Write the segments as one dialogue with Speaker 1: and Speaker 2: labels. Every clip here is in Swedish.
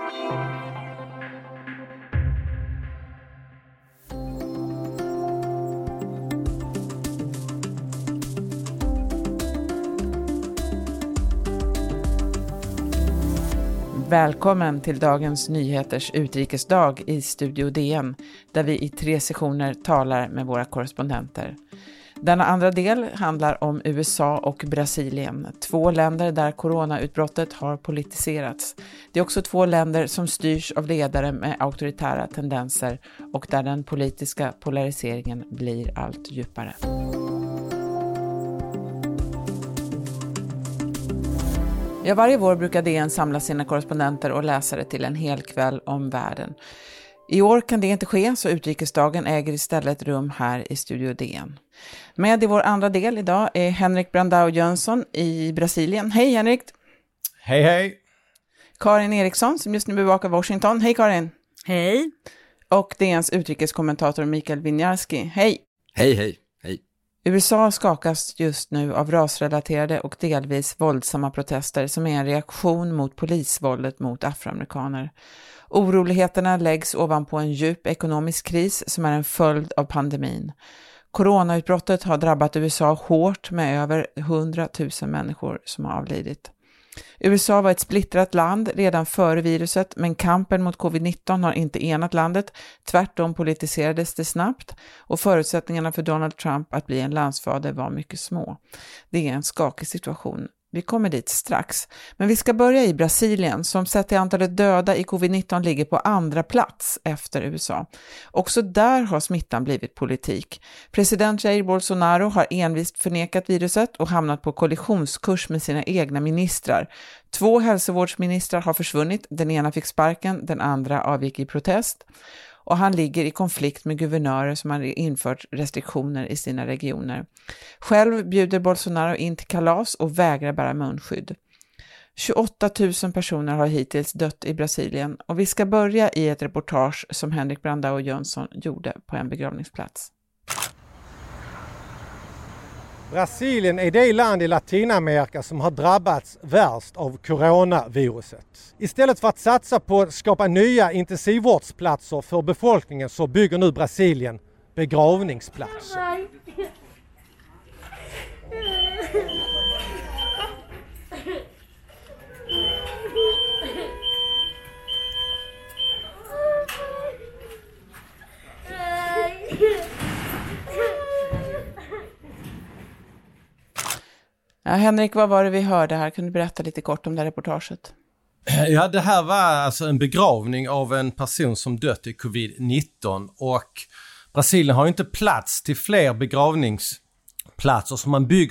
Speaker 1: Välkommen till dagens nyheters utrikesdag i Studio DN, där vi i 3 sessioner talar med våra korrespondenter. Denna andra del handlar om USA och Brasilien, 2 länder där coronautbrottet har politiserats. Det är också 2 länder som styrs av ledare med auktoritära tendenser och där den politiska polariseringen blir allt djupare. Ja, varje vår brukar DN samla sina korrespondenter och läsare till en hel kväll om världen. I år kan det inte ske, så utrikesdagen äger istället rum här i Studio DN. Med i vår andra del idag är Henrik Brandao Jönsson i Brasilien. Hej Henrik!
Speaker 2: Hej hej!
Speaker 1: Karin Eriksson som just nu bevakar Washington. Hej Karin!
Speaker 3: Hej!
Speaker 1: Och DNs utrikeskommentator Mikael Winiarski. Hej!
Speaker 4: Hej hej! Hej!
Speaker 1: USA skakas just nu av rasrelaterade och delvis våldsamma protester som är en reaktion mot polisvåldet mot afroamerikaner. Oroligheterna läggs ovanpå en djup ekonomisk kris som är en följd av pandemin. Coronautbrottet har drabbat USA hårt med över 100 000 människor som har avlidit. USA var ett splittrat land redan före viruset, men kampen mot covid-19 har inte enat landet. Tvärtom politiserades det snabbt och förutsättningarna för Donald Trump att bli en landsfader var mycket små. Det är en skakig situation. Vi kommer dit strax. Men vi ska börja i Brasilien som sett till antalet döda i covid-19 ligger på andra plats efter USA. Också där har smittan blivit politik. President Jair Bolsonaro har envist förnekat viruset och hamnat på kollisionskurs med sina egna ministrar. 2 hälsovårdsministrar har försvunnit. Den ena fick sparken, den andra avgick i protest. Och han ligger i konflikt med guvernörer som har infört restriktioner i sina regioner. Själv bjuder Bolsonaro in till kalas och vägrar bära munskydd. 28 000 personer har hittills dött i Brasilien och vi ska börja i ett reportage som Henrik Brandao Jönsson gjorde på en begravningsplats.
Speaker 2: Brasilien är det land i Latinamerika som har drabbats värst av coronaviruset. Istället för att satsa på att skapa nya intensivvårdsplatser för befolkningen så bygger nu Brasilien begravningsplatser.
Speaker 1: Ja, Henrik, vad var det vi hörde här? Kan du berätta lite kort om det här reportaget?
Speaker 2: Ja, det här var alltså en begravning av en person som dött i covid-19 och Brasilien har ju inte plats till fler begravningsplatser så man bygger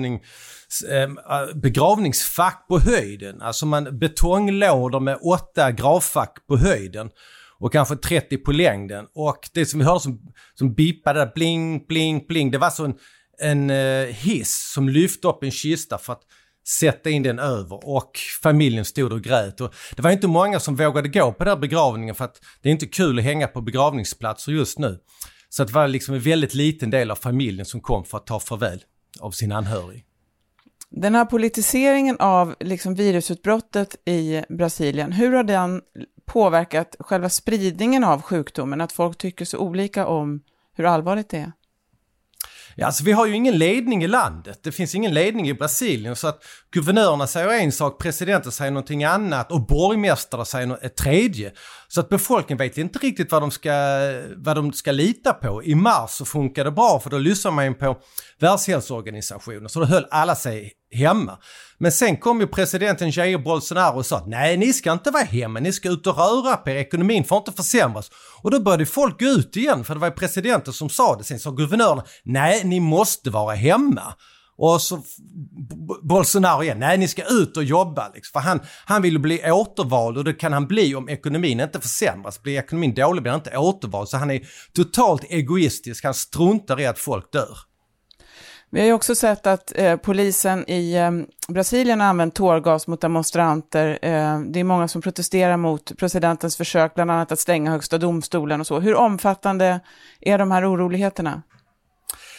Speaker 2: begravningsfack på höjden. Alltså man betonglådor med 8 gravfack på höjden och kanske 30 på längden. Och det som vi hörde som bippade där, bling, bling, bling, det var så en hiss som lyfte upp en kista för att sätta in den över och familjen stod och grät. Och det var inte många som vågade gå på den här begravningen för att det är inte kul att hänga på begravningsplatser just nu. Så det var liksom en väldigt liten del av familjen som kom för att ta farväl av sin anhörig.
Speaker 1: Den här politiseringen av liksom virusutbrottet i Brasilien, hur har den påverkat själva spridningen av sjukdomen? Att folk tycker så olika om hur allvarligt det är?
Speaker 2: Ja, alltså vi har ju ingen ledning i landet. Det finns ingen ledning i Brasilien så att guvernörerna säger en sak, presidenten säger någonting annat och borgmästare säger ett tredje. Så att befolkningen vet inte riktigt vad de ska lita på. I mars så funkar det bra för då lyssnar man på Världshälsoorganisationen så då höll alla sig hemma. Men sen kom ju presidenten Jair Bolsonaro och sa nej, ni ska inte vara hemma, ni ska ut och röra på er, ekonomin får inte försämras. Och då började folk gå ut igen för det var presidenten som sa det. Sen sa guvernörerna, nej ni måste vara hemma. Och så Bolsonaro igen, nej ni ska ut och jobba. Liksom. För han ville bli återvald och det kan han bli om ekonomin inte försämras. Blir ekonomin dålig blir han inte återvald. Så han är totalt egoistisk, han struntar i att folk dör.
Speaker 1: Vi har ju också sett att polisen i Brasilien har använt tårgas mot demonstranter. Det är många som protesterar mot presidentens försök, bland annat att stänga högsta domstolen och så. Hur omfattande är de här oroligheterna?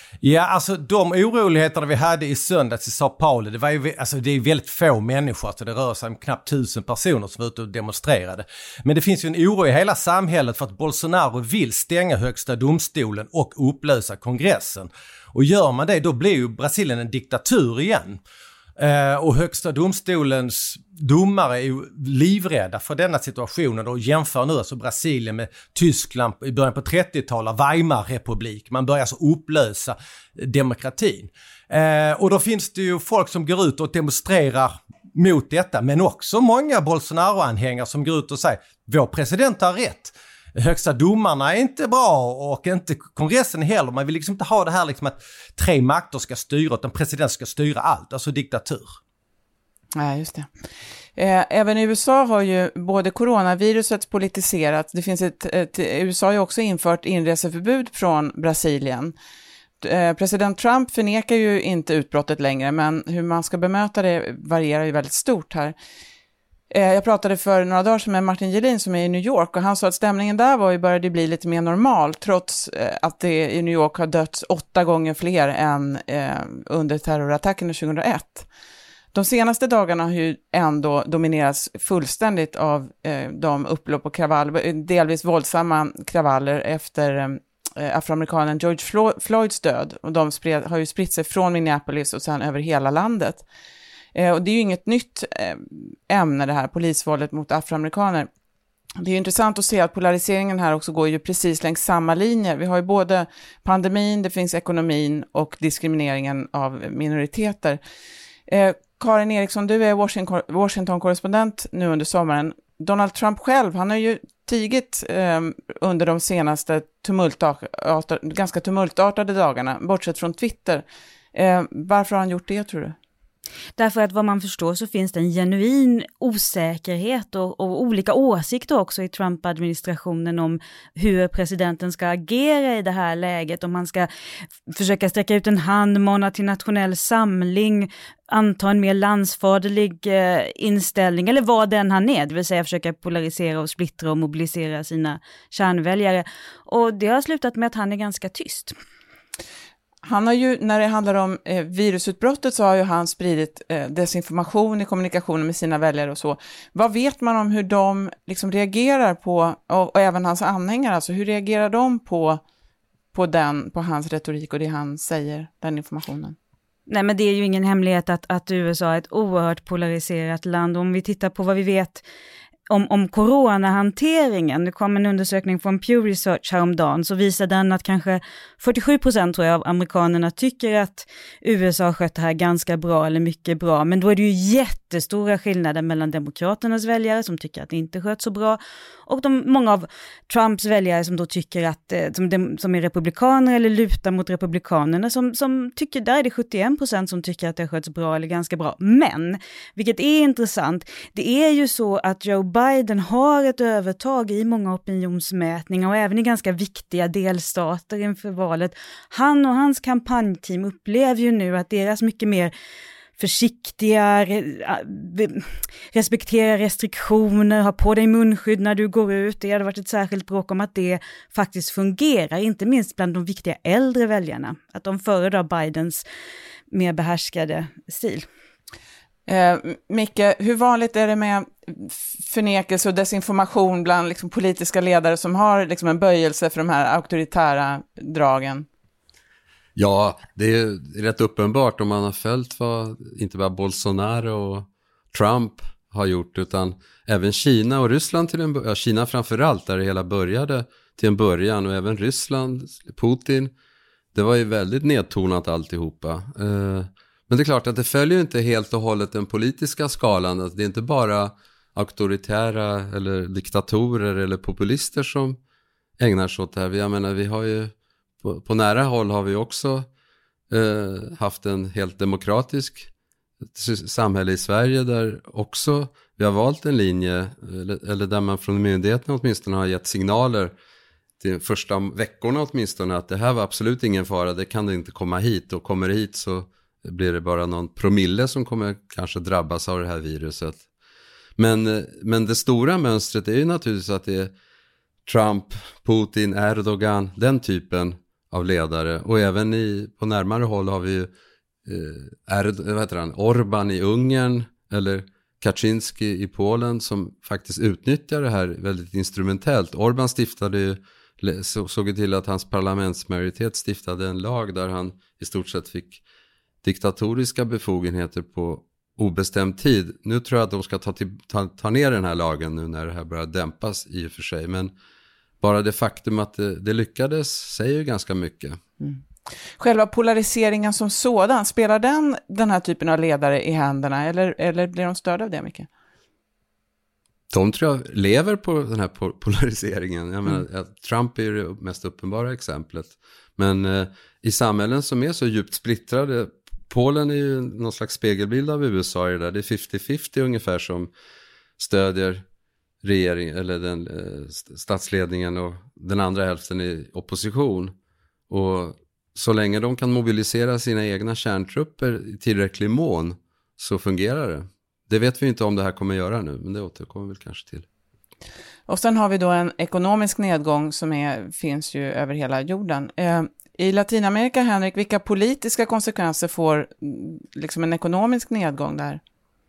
Speaker 2: Ja, alltså de oroligheterna vi hade i söndags i Sao Paulo, det är väldigt få människor, alltså det rör sig om knappt 1000 personer som var ute och demonstrerade. Men det finns ju en oro i hela samhället för att Bolsonaro vill stänga högsta domstolen och upplösa kongressen. Och gör man det, då blir ju Brasilien en diktatur igen. Och högsta domstolens domare är ju livrädda för denna situationen och jämför nu alltså Brasilien med Tyskland i början på 30-talet, Weimarrepublik. Man börjar alltså upplösa demokratin. Och då finns det ju folk som går ut och demonstrerar mot detta, men också många Bolsonaro-anhängare som går ut och säger vår president har rätt. Högsta domarna är inte bra och inte kongressen heller. Man vill liksom inte ha det här liksom att 3 makter ska styra, utan president ska styra allt, alltså diktatur.
Speaker 1: Ja, just det. Även i USA har ju både coronaviruset politiserat. Det finns USA har ju också infört inreseförbud från Brasilien. President Trump förnekar ju inte utbrottet längre, men hur man ska bemöta det varierar ju väldigt stort här. Jag pratade för några dagar sedan med Martin Gelin som är i New York, och han sa att stämningen där började bli lite mer normal, trots att det i New York har dött 8 gånger fler än under terrorattacken 2001. De senaste dagarna har ju ändå dominerats fullständigt av de upplopp och delvis våldsamma kravaller efter afroamerikanen George Floyds död, och de har ju spritt sig från Minneapolis och sen över hela landet. Och det är ju inget nytt ämne det här, polisvåldet mot afroamerikaner. Det är ju intressant att se att polariseringen här också går ju precis längs samma linjer. Vi har ju både pandemin, det finns ekonomin och diskrimineringen av minoriteter. Karin Eriksson, du är Washington-korrespondent nu under sommaren. Donald Trump själv, han har ju tigit under de senaste ganska tumultartade dagarna, bortsett från Twitter. Varför har han gjort det, tror du?
Speaker 3: Därför att vad man förstår så finns det en genuin osäkerhet och olika åsikter också i Trump-administrationen om hur presidenten ska agera i det här läget. Om han ska försöka sträcka ut en hand, mana till nationell samling, anta en mer landsfaderlig inställning eller vad den han är, det vill säga försöka polarisera och splittra och mobilisera sina kärnväljare. Och det har slutat med att han är ganska tyst.
Speaker 1: Han har ju, när det handlar om virusutbrottet, så har ju han spridit desinformation i kommunikationen med sina väljare och så. Vad vet man om hur de liksom reagerar på, och även hans anhängare, alltså hur reagerar de på hans retorik och det han säger, den informationen?
Speaker 3: Nej, men det är ju ingen hemlighet att USA är ett oerhört polariserat land. Om vi tittar på vad vi vet om coronahanteringen. Det kom en undersökning från Pew Research häromdagen, så visar den att kanske 47% tror jag av amerikanerna tycker att USA har skött det här ganska bra eller mycket bra. Men då är det ju jättestora skillnader mellan demokraternas väljare som tycker att det inte sköts så bra och många av Trumps väljare som då tycker att som är republikaner eller lutar mot republikanerna som tycker, där är det 71% som tycker att det har sköts bra eller ganska bra. Men, vilket är intressant, det är ju så att Joe Biden har ett övertag i många opinionsmätningar och även i ganska viktiga delstater inför valet. Han och hans kampanjteam upplever ju nu att deras mycket mer försiktiga, respektera restriktioner, ha på dig munskydd när du går ut. Det hade varit ett särskilt bråk om att det faktiskt fungerar, inte minst bland de viktiga äldre väljarna. Att de föredrar Bidens mer behärskade stil.
Speaker 1: Micke, hur vanligt är det med förnekelse och desinformation bland liksom politiska ledare som har liksom en böjelse för de här auktoritära dragen?
Speaker 4: Ja, det är rätt uppenbart om man har följt vad inte bara Bolsonaro och Trump har gjort, utan även Kina och Ryssland Kina framförallt, där det hela började till en början, och även Ryssland, Putin, det var ju väldigt nedtonat alltihopa. Men det är klart att det följer inte helt och hållet den politiska skalan, att det är inte bara auktoritära eller diktatorer eller populister som ägnar sig åt det här. Jag menar, vi har ju på nära håll har vi också haft en helt demokratisk samhälle i Sverige där också vi har valt en linje, eller där man från myndigheterna åtminstone har gett signaler till första veckorna åtminstone att det här var absolut ingen fara, det kan det inte komma hit, och kommer hit så blir det bara någon promille som kommer kanske drabbas av det här viruset. Men det stora mönstret är ju naturligtvis att det är Trump, Putin, Erdogan, den typen av ledare. Och även på närmare håll har vi Orbán i Ungern eller Kaczynski i Polen som faktiskt utnyttjar det här väldigt instrumentellt. Orbán såg till att hans parlamentsmajoritet stiftade en lag där han i stort sett fick diktatoriska befogenheter på obestämd tid. Nu tror jag att de ska ta ner den här lagen nu när det här börjar dämpas i och för sig. Men bara det faktum att det lyckades säger ju ganska mycket.
Speaker 1: Mm. Själva polariseringen som sådan, spelar den här typen av ledare i händerna eller blir de störda av det mycket?
Speaker 4: De tror jag lever på den här polariseringen. Jag menar, Trump är ju det mest uppenbara exemplet. Men i samhällen som är så djupt splittrade, Polen är ju någon slags spegelbild av USA i det där. Det är 50-50 ungefär som stödjer regeringen eller den statsledningen och den andra hälften är opposition. Och så länge de kan mobilisera sina egna kärntrupper i tillräcklig mån så fungerar det. Det vet vi inte om det här kommer göra nu, men det återkommer väl kanske till.
Speaker 1: Och sen har vi då en ekonomisk nedgång som finns ju över hela jorden. I Latinamerika, Henrik, vilka politiska konsekvenser får liksom en ekonomisk nedgång där?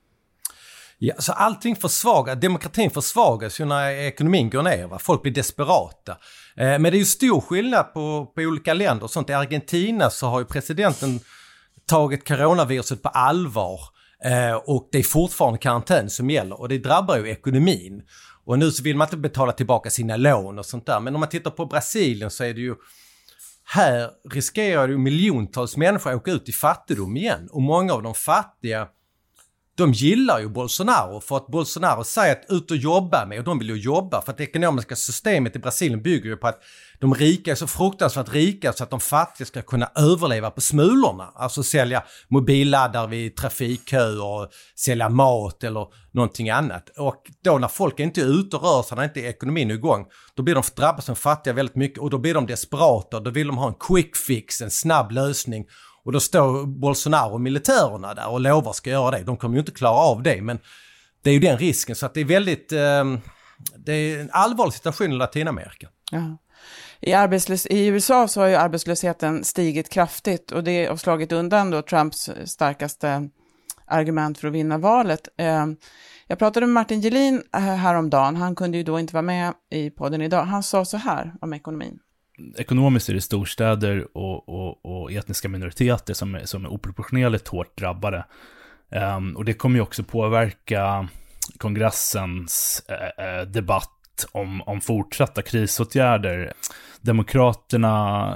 Speaker 2: Ja, så allting försvagas, demokratin försvagas ju när ekonomin går ner. Va? Folk blir desperata. Men det är ju stor skillnad på olika länder. Sånt. I Argentina så har ju presidenten tagit coronaviruset på allvar. Och det är fortfarande karantän som gäller. Och det drabbar ju ekonomin. Och nu så vill man inte betala tillbaka sina lån och sånt där. Men om man tittar på Brasilien så är det ju... Här riskerar ju miljontals människor att åka ut i fattigdom igen. Och många av de fattiga, de gillar ju Bolsonaro för att Bolsonaro säger att ut och jobba med. Och de vill ju jobba för att det ekonomiska systemet i Brasilien bygger ju på att de rika är så fruktansvärt rika så att de fattiga ska kunna överleva på smulorna. Alltså sälja mobilladdare vid trafikköer och sälja mat eller någonting annat. Och då när folk inte är ute och rör sig, när inte ekonomin är igång, då blir de drabbade som fattiga väldigt mycket och då blir de desperata. Då vill de ha en quick fix, en snabb lösning. Och då står Bolsonaro och militärerna där och lovar ska göra det. De kommer ju inte klara av det, men det är ju den risken. Så att det är väldigt, det är en allvarlig situation i Latinamerika.
Speaker 1: Ja. I USA så har ju arbetslösheten stigit kraftigt och det har slagit undan då Trumps starkaste argument för att vinna valet. Jag pratade med Martin Gelin häromdagen. Han kunde ju då inte vara med i podden idag. Han sa så här om ekonomin.
Speaker 5: Ekonomiskt är det storstäder och etniska minoriteter som är oproportionerligt hårt drabbade. Och det kommer ju också påverka kongressens debatt om fortsatta krisåtgärder. Demokraterna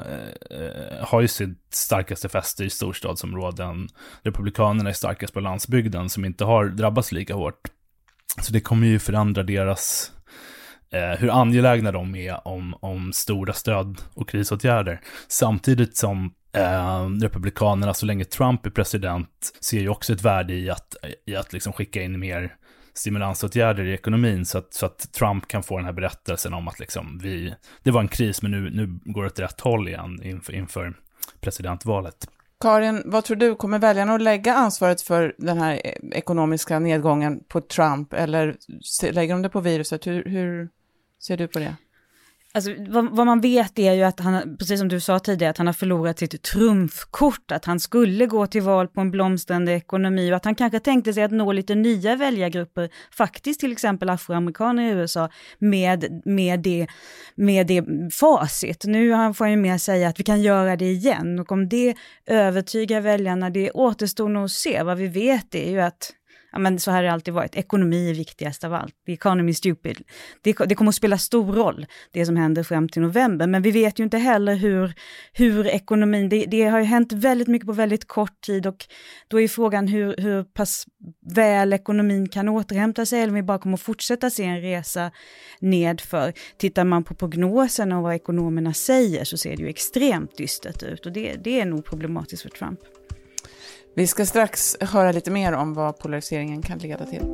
Speaker 5: har ju sitt starkaste fäste i storstadsområden. Republikanerna är starkast på landsbygden som inte har drabbats lika hårt. Så det kommer ju förändra deras... hur angelägna de är om stora stöd och krisåtgärder. Samtidigt som republikanerna, så länge Trump är president, ser ju också ett värde i att liksom skicka in mer stimulansåtgärder i ekonomin så att Trump kan få den här berättelsen om att liksom det var en kris men nu går det åt rätt håll igen inför presidentvalet.
Speaker 1: Karin, vad tror du? Kommer väljarna att lägga ansvaret för den här ekonomiska nedgången på Trump eller lägger de det på viruset? Hur ser du på det?
Speaker 3: Alltså, vad man vet är ju att han, precis som du sa tidigare, att han har förlorat sitt trumfkort, att han skulle gå till val på en blomstrande ekonomi och att han kanske tänkte sig att nå lite nya väljargrupper, faktiskt till exempel afroamerikaner i USA, med det facit. Nu får han ju mer säga att vi kan göra det igen och om det övertygar väljarna, det återstår nog att se. Vad vi vet är ju att men så här har det alltid varit. Ekonomi är viktigast av allt. The economy is stupid. Det kommer att spela stor roll, det som händer fram till november. Men vi vet ju inte heller hur ekonomin... Det har ju hänt väldigt mycket på väldigt kort tid. Och då är frågan hur pass väl ekonomin kan återhämta sig. Eller om vi bara kommer att fortsätta se en resa nedför. Tittar man på prognoserna och vad ekonomerna säger så ser det ju extremt dystert ut. Och det är nog problematiskt för Trump.
Speaker 1: Vi ska strax höra lite mer om vad polariseringen kan leda till.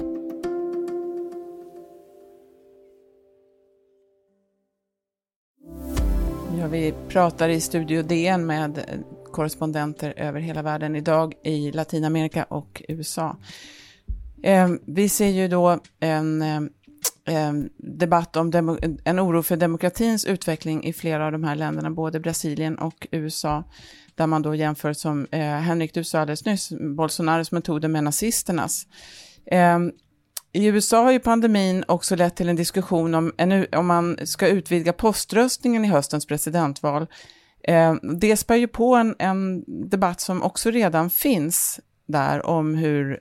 Speaker 1: Ja, vi pratar i Studio DN med korrespondenter över hela världen idag i Latinamerika och USA. Vi ser ju då debatt om en oro för demokratins utveckling i flera av de här länderna, både Brasilien och USA, där man då jämför, som Henrik du sa alldeles nyss, Bolsonaros metoder med nazisternas. I USA har ju pandemin också lett till en diskussion om man ska utvidga poströstningen i höstens presidentval. Det spär ju på en debatt som också redan finns där om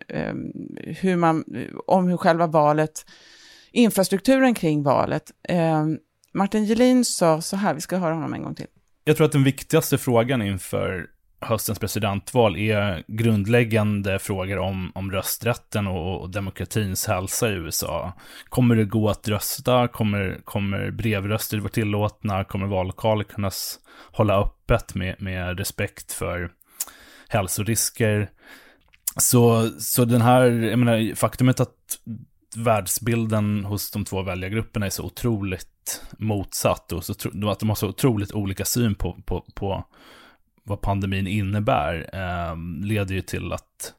Speaker 1: hur själva valet, infrastrukturen kring valet. Martin Gelin sa så här, vi ska höra honom en gång till.
Speaker 5: Jag tror att den viktigaste frågan inför höstens presidentval är grundläggande frågor om rösträtten och demokratins hälsa i USA. Kommer det gå att rösta? Kommer brevröster vara tillåtna? Kommer vallokaler kunna hålla öppet med respekt för hälsorisker? Så den här, jag menar, faktumet att världsbilden hos de två väljargrupperna är så otroligt motsatt och att de har så otroligt olika syn på vad pandemin innebär, leder ju till att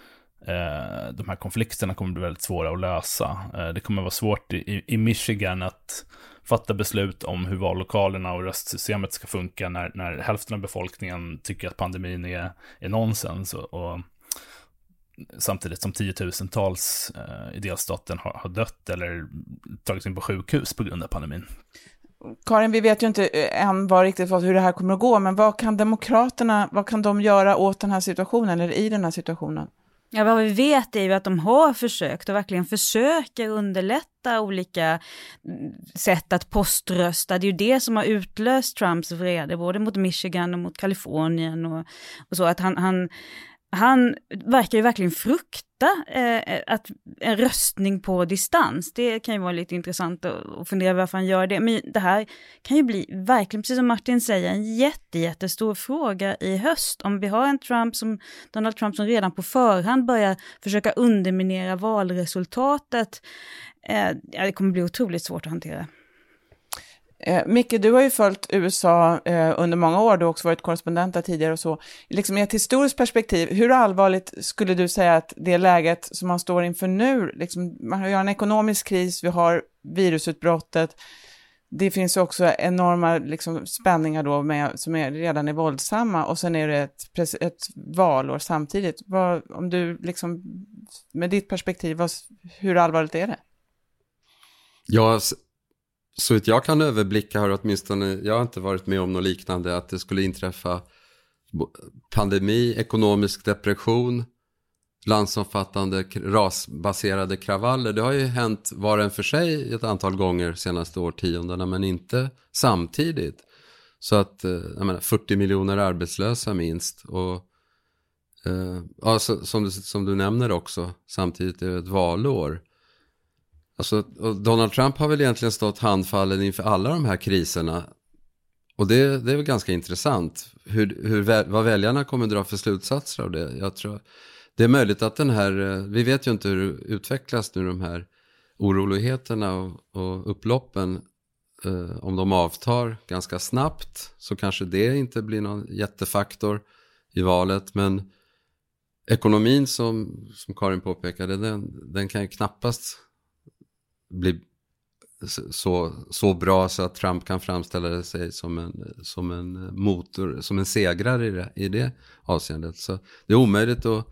Speaker 5: de här konflikterna kommer bli väldigt svåra att lösa. Det kommer vara svårt i Michigan att fatta beslut om hur vallokalerna och röstsystemet ska funka när hälften av befolkningen tycker att pandemin är nonsens och samtidigt som 10,000-tals i delstaten har dött eller tagits in på sjukhus på grund av pandemin.
Speaker 1: Karin, vi vet ju inte än hur det här kommer att gå, men vad kan demokraterna, vad kan de göra åt den här situationen eller i den här situationen?
Speaker 3: Ja, vad vi vet är ju att de har försökt och verkligen försöker underlätta olika sätt att poströsta. Det är ju det som har utlöst Trumps vrede, både mot Michigan och mot Kalifornien och så, att han verkar ju verkligen frukta att en röstning på distans. Det kan ju vara lite intressant att fundera varför han gör det. Men det här kan ju bli verkligen, precis som Martin säger, en jättestor fråga i höst. Om vi har en Donald Trump som redan på förhand börjar försöka underminera valresultatet, det kommer bli otroligt svårt att hantera.
Speaker 1: Micke, du har ju följt USA under många år, du har också varit korrespondent där tidigare och så. Liksom i ett historiskt perspektiv, hur allvarligt skulle du säga att det läget som man står inför nu, liksom, man har en ekonomisk kris, vi har virusutbrottet, det finns också enorma liksom, spänningar då som redan är våldsamma, och sen är det ett valår samtidigt. Om du liksom, med ditt perspektiv, hur allvarligt är det?
Speaker 4: Ja, så att jag kan överblicka har åtminstone, jag har inte varit med om något liknande, att det skulle inträffa pandemi, ekonomisk depression, landsomfattande rasbaserade kravaller. Det har ju hänt var en för sig ett antal gånger senaste årtiondena, men inte samtidigt. Så att, jag menar, 40 miljoner arbetslösa minst, och ja, som du nämner också, samtidigt är det ett valår. Alltså, Donald Trump har väl egentligen stått handfallen inför alla de här kriserna. Och det är väl ganska intressant vad väljarna kommer dra för slutsatser av det. Jag tror det är möjligt att vi vet ju inte hur det utvecklas nu, de här oroligheterna och upploppen. Om de avtar ganska snabbt så kanske det inte blir någon jättefaktor i valet. Men ekonomin som Karin påpekade, den kan ju knappast bli så bra så att Trump kan framställa sig som en motor, som en segrare i det avseendet. Så det är omöjligt att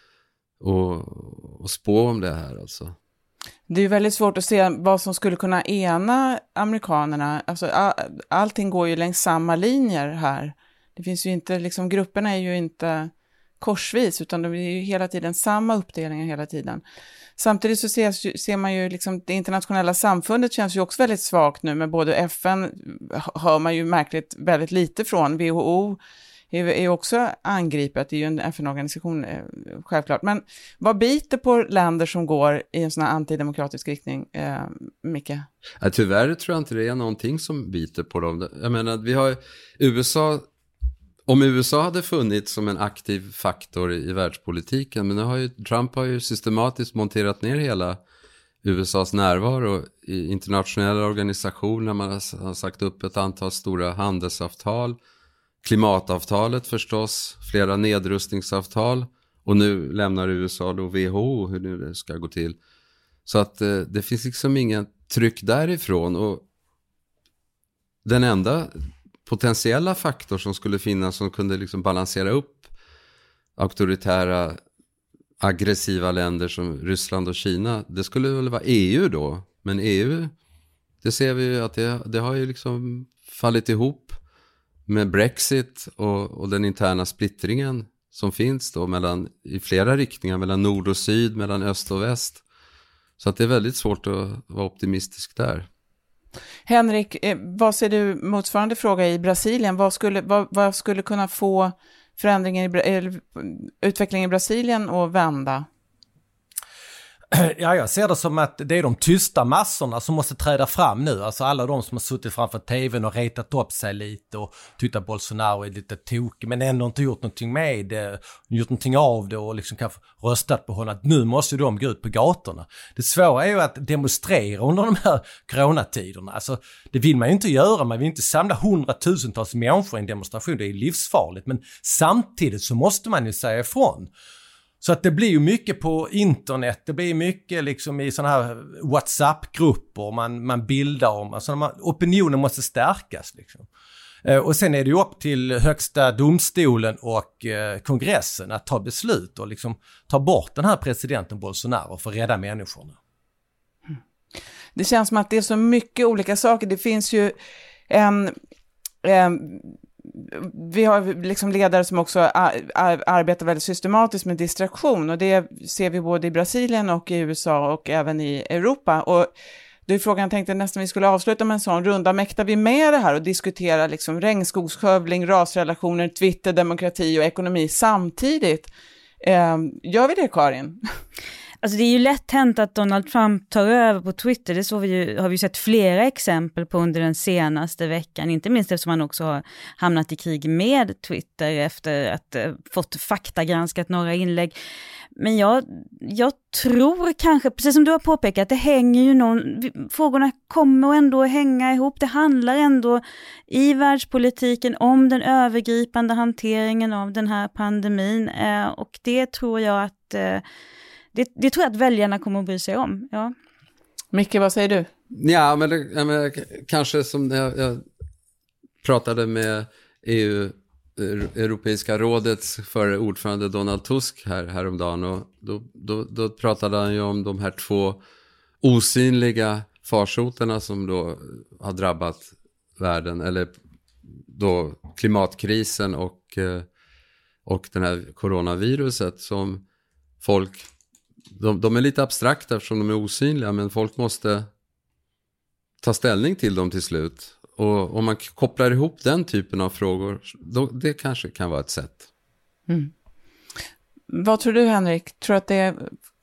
Speaker 4: spå om det här alltså.
Speaker 1: Det är ju väldigt svårt att se vad som skulle kunna ena amerikanerna. Alltså, allting går ju längs samma linjer här. Det finns ju inte, liksom, grupperna är ju inte korsvis, utan det är ju hela tiden samma uppdelningar hela tiden. Samtidigt så ser man ju liksom, det internationella samfundet känns ju också väldigt svagt nu, med både FN hör man ju märkligt väldigt lite från, WHO är ju också angripet, det är ju en FN-organisation självklart. Men vad biter på länder som går i en sån här antidemokratisk riktning, Micke?
Speaker 4: Ja, tyvärr tror jag inte det är någonting som biter på dem. Jag menar, vi har USA. Om USA hade funnits som en aktiv faktor i världspolitiken, men Trump har ju systematiskt monterat ner hela USAs närvaro i internationella organisationer. Man har sagt upp ett antal stora handelsavtal, klimatavtalet förstås, flera nedrustningsavtal, och nu lämnar USA då WHO, hur nu det ska gå till. Så att det finns liksom ingen tryck därifrån, och den enda potentiella faktor som skulle finnas som kunde liksom balansera upp auktoritära, aggressiva länder som Ryssland och Kina, det skulle väl vara EU då. Men EU, det ser vi ju att det har ju liksom fallit ihop med Brexit och den interna splittringen som finns då i flera riktningar, mellan nord och syd, mellan öst och väst. Så att det är väldigt svårt att vara optimistisk där.
Speaker 1: Henrik, vad ser du, motsvarande fråga i Brasilien, vad skulle kunna få utvecklingen i Brasilien att vända?
Speaker 2: Ja, jag ser det som att det är de tysta massorna som måste träda fram nu. Alltså alla de som har suttit framför tvn och retat upp sig lite och tyckt att Bolsonaro är lite tokig men ändå inte gjort någonting med det, gjort någonting av det och liksom kanske röstat på honom. Att nu måste de gå ut på gatorna. Det svåra är ju att demonstrera under de här coronatiderna. Alltså det vill man ju inte göra. Man vill inte samla 100,000-tals människor i en demonstration. Det är livsfarligt. Men samtidigt så måste man ju säga ifrån. Så att det blir ju mycket på internet, det blir mycket liksom i sådana här WhatsApp-grupper man bildar om. Alltså opinionen måste stärkas liksom. Och sen är det ju upp till högsta domstolen och kongressen att ta beslut och liksom ta bort den här presidenten Bolsonaro för att rädda människorna.
Speaker 1: Det känns som att det är så mycket olika saker. Det finns ju vi har liksom ledare som också arbetar väldigt systematiskt med distraktion, och det ser vi både i Brasilien och i USA och även i Europa. Och då är frågan, tänkte nästan vi skulle avsluta med en sån runda. Mäktar vi med det här och diskutera liksom regnskogsskövling, rasrelationer, Twitter, demokrati och ekonomi samtidigt? Gör vi det, Karin?
Speaker 3: Alltså det är ju lätt hänt att Donald Trump tar över på Twitter. Det har vi ju sett flera exempel på under den senaste veckan. Inte minst eftersom han också har hamnat i krig med Twitter efter att fått faktagranskat några inlägg. Men jag tror kanske, precis som du har påpekat, det hänger ju frågorna kommer ändå att hänga ihop. Det handlar ändå i världspolitiken om den övergripande hanteringen av den här pandemin. Och det tror jag att det tror jag att väljarna kommer att bry sig om. Ja.
Speaker 1: Micke, vad säger du?
Speaker 4: Ja, men kanske som jag pratade med Europeiska rådets förre ordförande Donald Tusk häromdagen, och då pratade han ju om de här två osynliga farsoterna som då har drabbat världen, eller då klimatkrisen och den här coronaviruset som folk, de är lite abstrakta eftersom de är osynliga, men folk måste ta ställning till dem till slut. Och om man kopplar ihop den typen av frågor, det kanske kan vara ett sätt.
Speaker 1: Mm. Vad tror du, Henrik? Tror att det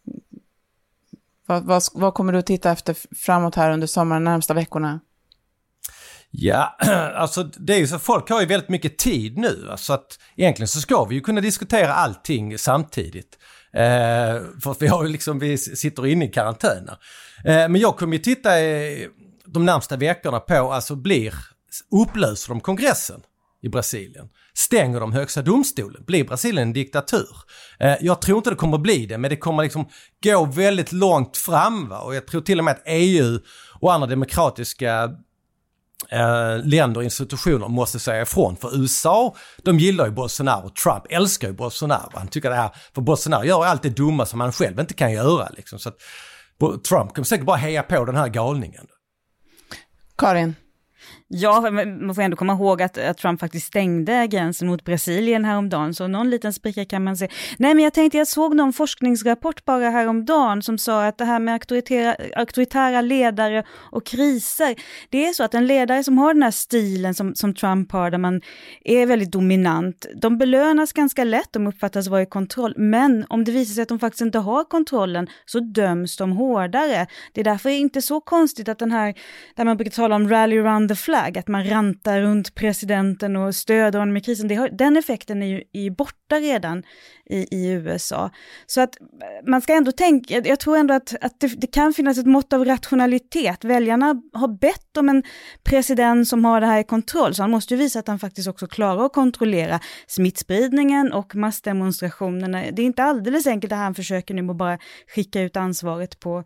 Speaker 1: vad kommer du att titta efter framåt här under sommaren, närmsta veckorna? Ja,
Speaker 2: alltså det är ju så, folk har ju väldigt mycket tid nu. Så att egentligen så ska vi ju kunna diskutera allting samtidigt. För att vi sitter inne i karantäner. Men jag kommer ju titta de närmsta veckorna på, alltså upplöser de kongressen i Brasilien? Stänger de högsta domstolen? Blir Brasilien en diktatur? Jag tror inte det kommer bli det, men det kommer liksom gå väldigt långt fram. Och jag tror till och med att EU och andra demokratiska länder och institutioner måste säga ifrån. För USA, de gillar ju Bolsonaro. Trump älskar ju Bolsonaro. Han tycker det här, för Bolsonaro gör allt det dumma som han själv inte kan göra. Liksom. Så att Trump kommer säkert bara heja på den här galningen.
Speaker 1: Karin?
Speaker 3: Ja, man får ändå komma ihåg att Trump faktiskt stängde gränsen mot Brasilien häromdagen, så någon liten spricka kan man se. Nej, men jag såg någon forskningsrapport bara häromdagen som sa att det här med auktoritära ledare och kriser, det är så att en ledare som har den här stilen som Trump har, där man är väldigt dominant, de belönas ganska lätt, de uppfattas vara i kontroll, men om det visar sig att de faktiskt inte har kontrollen så döms de hårdare. Det är därför inte så konstigt att den här, där man brukar tala om rally around the flag, att man rantar runt presidenten och stöder honom i krisen. Den effekten är ju borta redan i USA. Så att man ska ändå tänka, jag tror ändå att det kan finnas ett mått av rationalitet. Väljarna har bett om en president som har det här i kontroll, så han måste ju visa att han faktiskt också klarar att kontrollera smittspridningen och massdemonstrationerna. Det är inte alldeles enkelt att han försöker nu bara skicka ut ansvaret på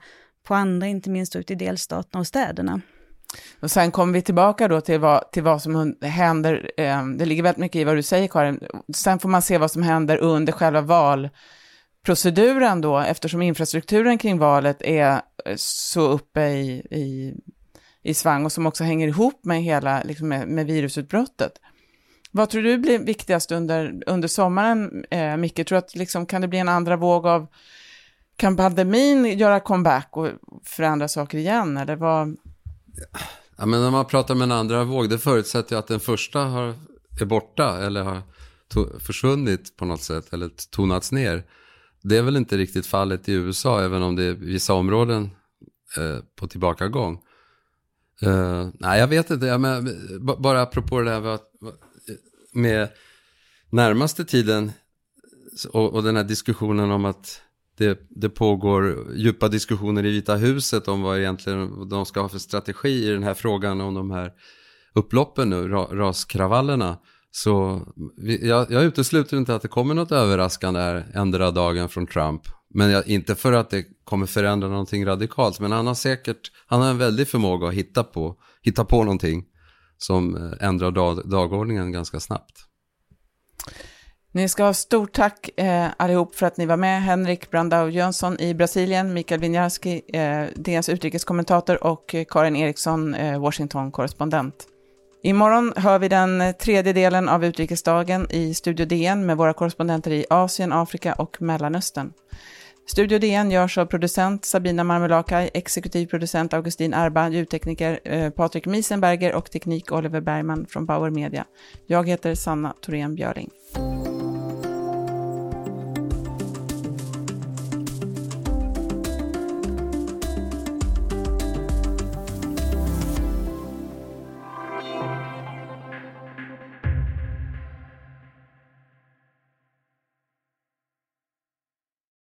Speaker 3: på andra, inte minst ute i delstaterna och städerna.
Speaker 1: Och sen kommer vi tillbaka då till vad som händer. Det ligger väldigt mycket i vad du säger, Karin. Sen får man se vad som händer under själva valproceduren då, eftersom infrastrukturen kring valet är så uppe i svang och som också hänger ihop med hela liksom med virusutbrottet. Vad tror du blir viktigast under sommaren, Micke? Tror du att liksom, kan det bli en andra våg av, kan pandemin göra comeback och förändra saker igen? Eller vad?
Speaker 4: Ja, men när man pratar med en andra våg, det förutsätter att den första är borta eller har försvunnit på något sätt eller tonats ner. Det är väl inte riktigt fallet i USA, även om det är vissa områden på tillbakagång. Nej, jag vet inte. Men bara apropå det här med närmaste tiden och den här diskussionen om att det pågår djupa diskussioner i Vita huset om vad egentligen de ska ha för strategi i den här frågan om de här upploppen nu, raskravallerna. Så jag utesluter inte att det kommer något överraskande här ändra dagen från Trump. Men inte för att det kommer förändra någonting radikalt. Men han har en väldig förmåga att hitta på någonting som ändrar dagordningen ganska snabbt.
Speaker 1: Ni ska ha stort tack allihop för att ni var med. Henrik Brandao Jönsson i Brasilien, Mikael Winiarski, DNs utrikeskommentator och Karin Eriksson, Washington-korrespondent. Imorgon hör vi den tredje delen av Utrikesdagen i Studio DN med våra korrespondenter i Asien, Afrika och Mellanöstern. Studio DN görs av producent Sabina Marmelakai, exekutiv producent Augustin Arba, ljudtekniker Patrik Miesenberger och teknik Oliver Bergman från Bauer Media. Jag heter Sanna Thorén Björling.